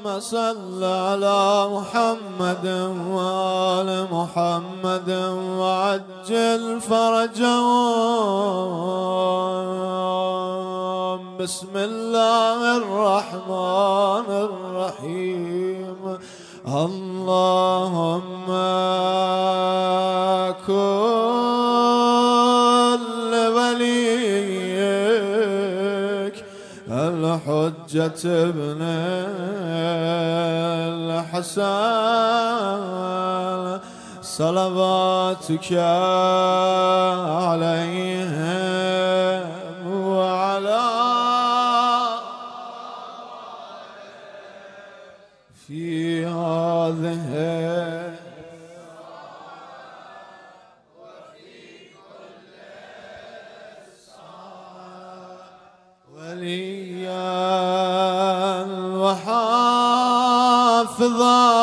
صل على محمد وآل محمد وعجل فرجهم. بسم الله الرحمن الرحيم. اللهم كل وليك الحجة ابن الحسن صلواتك عليهم وعلى في هذه وفي كل ساعة وليا وحافظا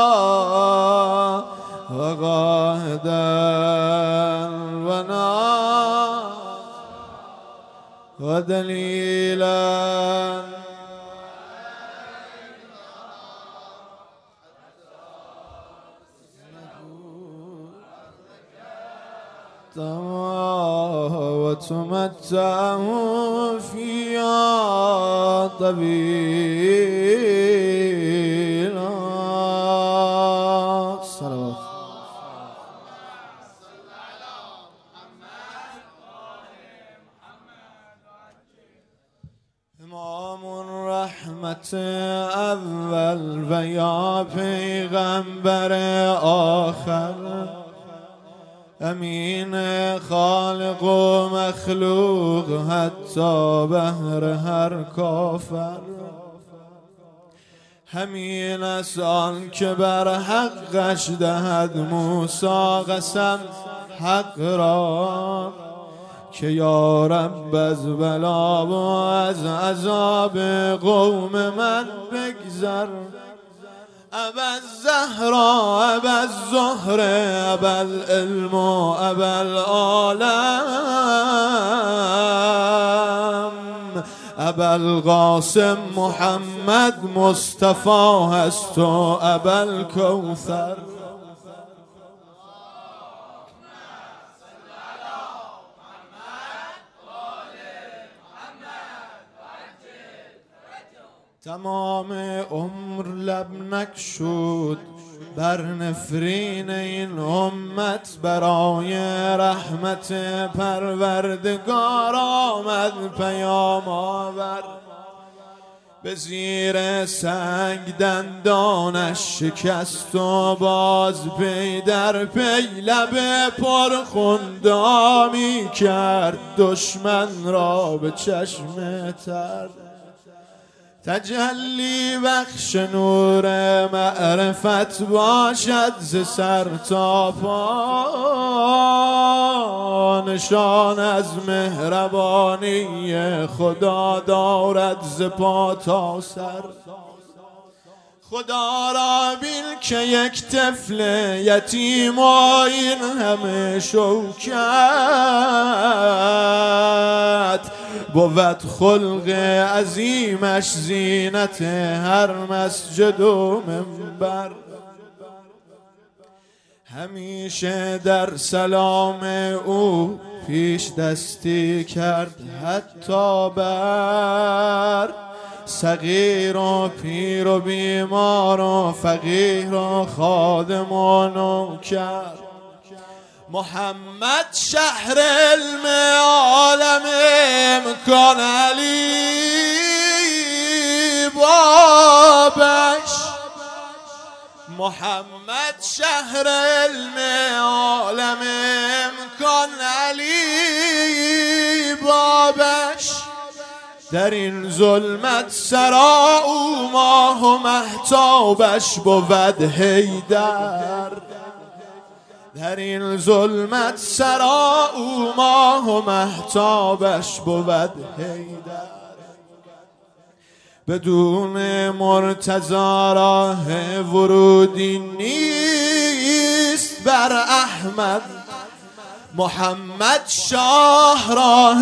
وقائدا ودليلا وتمتعه فيها طويلا. صلوات امام الرحمت اول و یا پیغمبر آخر، امین خالق و مخلوق حتی بهر هر کافر. همین است آن که بر حقش دهد موسی قسم حق را که یا رب از بلا و از عذاب قوم من بگذر. ابا الزهرا ابا الزهر ابا العلم ابا العالم ابا القاسم محمد مصطفی هست و ابا الکوثر. تمام عمر لب نگشود بر نفرین این امت، برای رحمت پروردگار آمد پیام آور. به زیر سنگ دندانش شکست و باز پی در پی لب پرخوندا کرد دشمن را به چشم تر. تجلی بخش نور معرفت باشد ز سر تا پا، نشان از مهربانی خدا دارد ز پا تا سر. خدا را بین که یک طفل یتیم و این همه شوکت، بود خلق عظیمش زینت هر مسجد و منبر. همیشه در سلام او پیش دستی کرد حتی بر صغیر و پیر و بیمار و فقیر و خادم و نوکر. محمد شهر علم عالم امکان علی بابش. محمد شهر علم عالم امکان علی بابش. در این ظلمت سرا او ماه و مهتابش بود حیدر. در این ظلمت سرا او ماه و مهتابش بود حیدر. بدون مرتضی راه ورودی نیست بر احمد. محمد شاه راه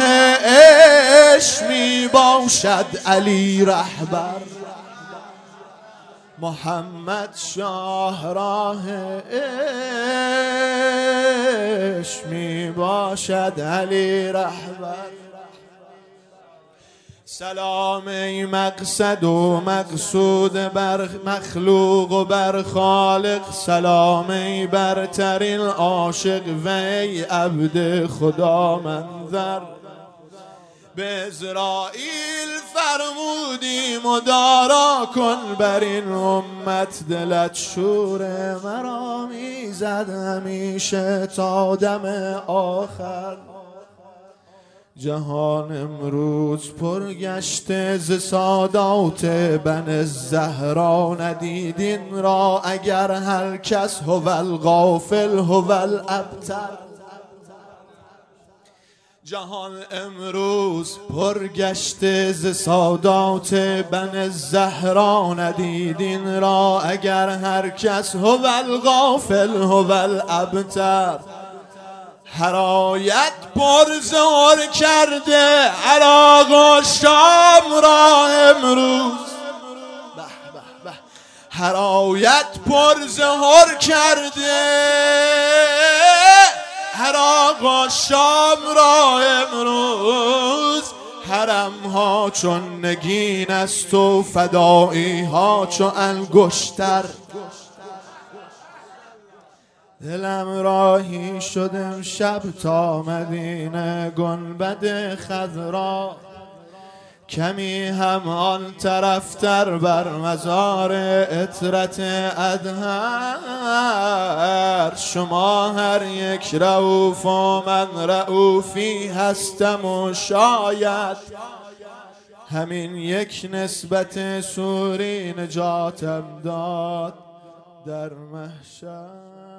عشق می باشد علی رهبر. محمد شاهراهش می باشد علی رهبر. سلام ای مقصد و مقصود بر مخلوق و بر خالق، سلام ای برترین عاشق و ای عبد خدا منظر. به عزرائیل فرمودی مدارا کن بر این امت، دلت شور مرا میزد همیشه تا دم آخر. جهان امروز پرگشته ز سادات بن زهرا، ندیدین را اگر هر کس هو الغافل هو الابتر. جهان امروز پرگشته ز سادات بن زهرا، ندیدین را اگر هر کس هو الغافل هو الابتر. هر آیت پرزور کرده عراق و شام را امروز، هر آیت پرزور کرده عراق و شام را امروز. حرم ها چون نگین است و فدایی ها چون انگشتر. دلم راهی شدم شب تا مدینه گنبد خضرا، کمی هم آن طرفتر بر مزار عطرت اطهر. شما هر یک رؤوف و من رؤوفی هستم و شاید همین یک نسبت سوری نجاتم داد در محشر.